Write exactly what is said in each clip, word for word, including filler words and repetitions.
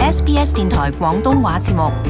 S B S 電台廣東話節目。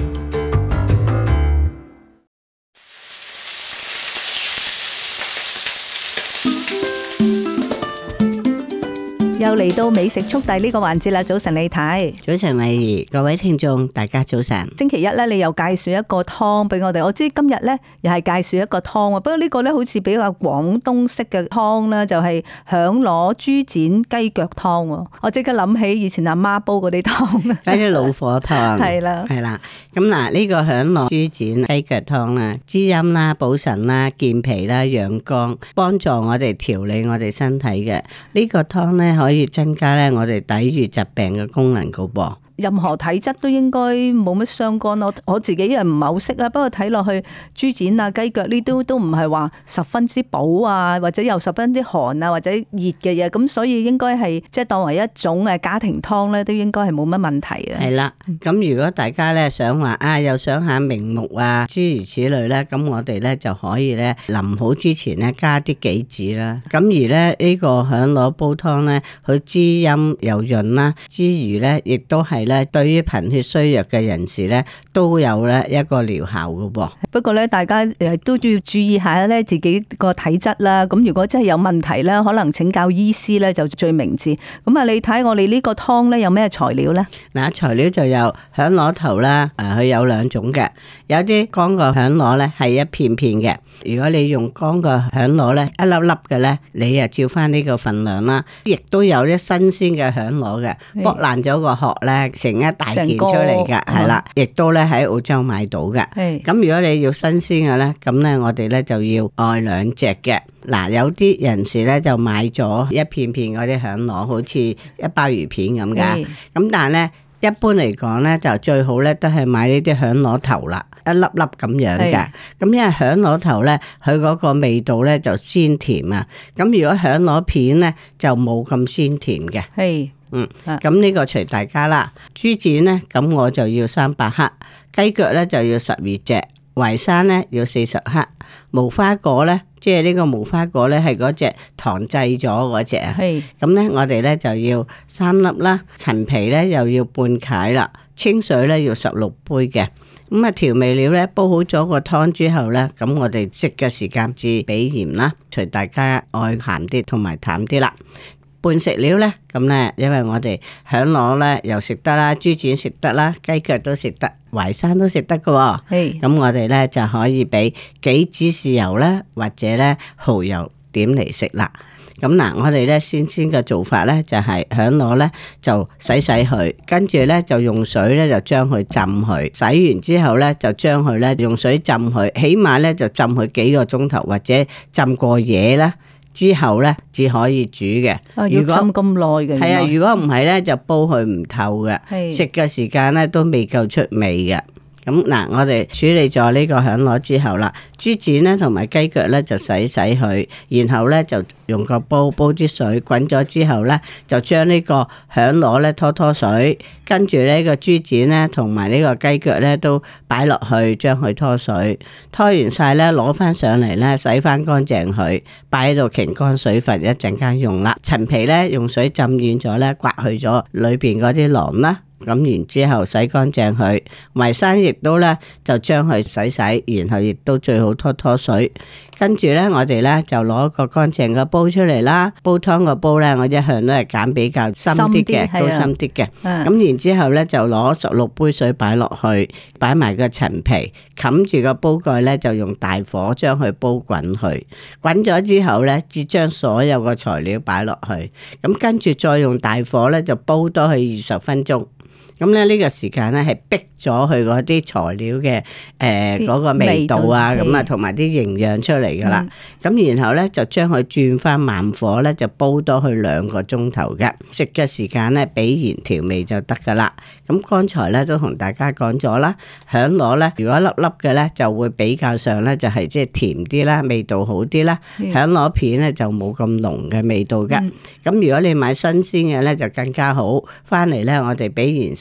又嚟到美食速遞呢個環節啦！早晨李太， 早晨美儀，各位聽眾大家早晨。 星期一咧，你又介紹一個湯俾我哋。我知今日咧又係介紹一個湯啊，不過呢個咧好似比較廣東式嘅湯啦，就係響螺豬展雞腳湯。我即刻諗起以前阿媽煲嗰啲湯啦， 嗰啲老火湯係啦， 係啦。咁嗱，呢個響螺豬展雞腳湯啦，滋陰啦、補腎啦、健脾啦、養肝，幫助我哋調理我哋身體嘅呢個湯咧，可以增加咧我哋抵禦疾病嘅功能噶噃。 任何體質都應該冇乜相干咯。我自己又唔係好識啦，不過睇落去豬展啊、雞腳呢都都唔係話十分之補啊，或者又十分之寒啊，或者熱嘅嘢，咁所以應該係即係當為一種誒家庭湯咧，都應該係冇乜問題啊。 係啦，咁如果大家咧想話啊，又想下明目啊，諸如此類咧，咁我哋咧就可以咧淋好之前咧加啲杞子啦。咁而咧呢個響螺煲湯咧，佢滋陰又潤啦，之餘咧亦都係咧對於貧血衰弱嘅人士咧都有咧一個療效嘅噃。 不過咧，大家誒都要注意下咧自己個體質啦。咁如果真係有問題咧，可能請教醫師咧就最明智。咁啊，你睇我哋呢個湯咧有咩材料咧？嗱， 材料就有響螺頭啦，誒，佢有兩種嘅，有啲乾個響螺咧係一片片嘅。如果你用乾個響螺咧一粒粒嘅咧，你啊照翻呢個份量啦。亦都有啲新鮮嘅響螺嘅，剝爛咗個殼咧，成一大件出嚟嘅，係啦，亦都咧喺澳洲買到嘅。咁如果你要新鮮嘅咧，咁咧我哋咧就要愛兩隻嘅。嗱，有啲人士咧就買咗一片片嗰啲響螺，好似一包魚片咁噶。咁但係咧一般嚟講咧就最好咧都係買呢啲響螺頭啦，一粒粒咁樣嘅。咁因為響螺頭咧佢嗰個味道咧就鮮甜啊。咁如果響螺片咧就冇咁鮮甜嘅。係。嗯，咁呢個隨大家啦。豬展咧，咁我就要三百克，雞腳咧就要十二隻，淮山咧要四十克，無花果咧，即係呢個無花果咧係嗰隻糖製咗嗰隻啊。係，咁咧我哋咧就要三粒啦，陳皮咧又要半解啦，清水咧要十六杯嘅。咁啊調味料咧煲好咗個湯之後咧，咁我哋食嘅時間至俾鹽啦，隨大家愛鹹啲同埋淡啲啦。半食料咧，咁咧，因為我哋響螺咧又食得啦，豬展食得啦，雞腳都食得，淮山都食得噶。係，咁我哋咧就可以俾杞子豉油咧，或者咧蠔油點嚟食啦。咁嗱，我哋咧先先嘅做法咧就係響螺咧就洗洗佢，跟住咧就用水咧就將佢浸佢，洗完之後咧就將佢咧用水浸佢，起碼咧就浸佢幾個鐘頭或者浸過夜啦。之後咧至可以煮嘅。 啊，要浸咁耐嘅。 係啊，如果唔係咧就煲佢唔透嘅，食嘅時間咧都未夠出味嘅。咁嗱，我哋處理咗呢個響螺之後啦，豬展咧同埋雞腳咧就洗洗佢，然後咧就用個煲煲啲水滾咗之後咧，就將呢個響螺咧拖拖水，跟住呢個豬展咧同埋呢個雞腳咧都擺落去，將佢拖水，拖完晒咧攞翻上嚟咧洗翻乾淨佢，擺喺度擎乾水分，一陣間用啦。陳皮咧用水浸軟咗咧，刮去咗裏邊嗰啲囊啦。咁然之後洗乾淨佢，淮山亦都咧就將佢洗洗，然後亦都最好拖拖水。跟住咧，我哋咧就攞個乾淨嘅煲出嚟啦。煲湯個煲咧，我一向都係揀比較深啲嘅，高深啲嘅。咁然之後咧，就攞十六杯水擺落去，擺埋個陳皮，冚住個煲蓋咧，就用大火將佢煲滾去。滾咗之後咧，至將所有個材料擺落去。咁跟住再用大火咧，就煲多佢二十分鐘。咁咧呢個時間咧係逼咗佢嗰啲材料嘅誒嗰個味道啊，咁啊同埋啲營養出嚟噶啦。咁、嗯、然後咧就將佢轉翻慢火咧，就煲多佢兩個鐘頭嘅。食嘅時間咧俾鹽調味就得噶啦。咁剛才咧都同大家講咗啦，響螺咧如果粒粒嘅咧就會比較上咧就係即係甜啲啦，味道好啲啦。響螺片咧就冇咁濃嘅味道嘅。咁、嗯、如果你買新鮮嘅咧就更加好。翻嚟咧我哋俾鹽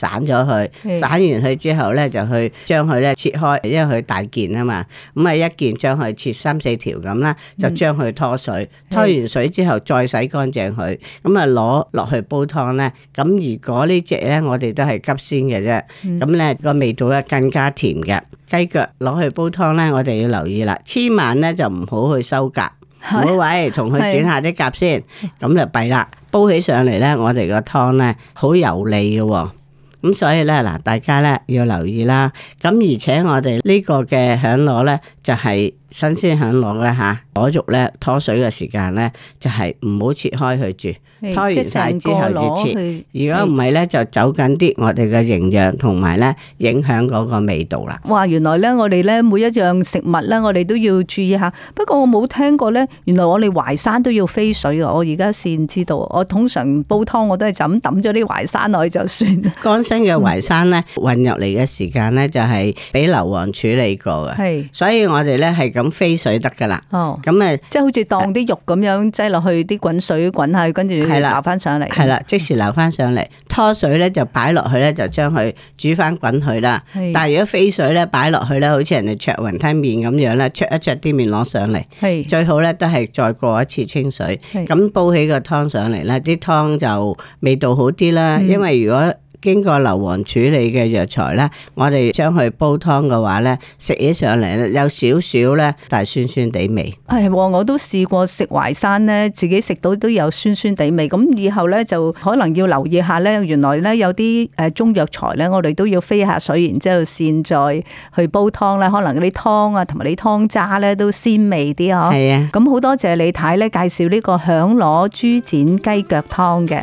散咗佢， 係散完佢之後咧就去將佢咧切開，因為佢大件啊嘛，咁啊一件將佢切三四條咁啦，就將佢拖水，拖完水之後再洗乾淨佢，咁啊攞落去煲湯咧。咁如果呢隻咧我哋都係急鮮嘅啫，咁咧個味道咧更加甜嘅。雞腳攞去煲湯咧，我哋要留意啦，千萬咧就唔好去收甲。唔好喂，同佢剪下啲甲先，咁就弊啦。煲起上嚟咧，我哋個湯咧好油膩嘅，咁所以咧嗱，大家咧要留意啦。咁而且我哋呢個嘅響螺咧，就係新鮮響螺嘅吓，螺肉咧拖水嘅時間咧，就係唔好切開佢住。拖完晒之後就切，如果唔係咧就走緊啲我哋嘅營養，同埋咧影響嗰個味道啦。 哇！原來咧我哋咧每一樣食物咧，我哋都要注意下。不過我冇聽過咧，原來我哋淮山都要飛水啊！我而家先知道。我通常煲湯我都係就咁抌咗啲淮山落去就算。 乾身嘅淮山咧運入嚟嘅時間咧就係俾硫磺處理過嘅，係，所以我哋咧係咁飛水得噶啦。哦，咁誒， 即係好似當啲肉咁樣擠落去啲滾水滾下，跟住係啦，撈翻上嚟， 係啦，即時撈翻上嚟，拖水咧就擺落去咧，就將佢煮翻滾佢啦。但係如果飛水咧擺落去咧，好似人哋灼雲吞麵咁樣咧，灼一灼啲麵攞上嚟，係最好咧都係再過一次清水，咁煲起個湯上嚟咧，啲湯就味道好啲啦。嗯、因為如果經過硫磺處理嘅藥材咧，我哋將佢煲湯嘅話咧，食起上嚟咧有少少咧，但係酸酸地味。 係，我都試過食淮山咧，自己食到都有酸酸地味。咁以後咧就可能要留意下咧，原來咧有啲誒中藥材咧，我哋都要飛下水，然之後先再去煲湯咧，可能啲湯啊同埋啲湯渣咧都鮮味啲嗬。係啊，咁好多謝李太咧介紹呢個響螺豬展雞腳湯嘅。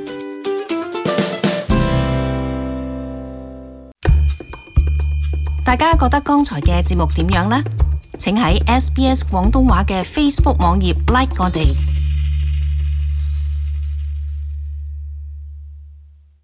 大家覺得剛才嘅節目點樣呢？請喺 S B S 廣東話嘅 Facebook 網頁 like 我哋。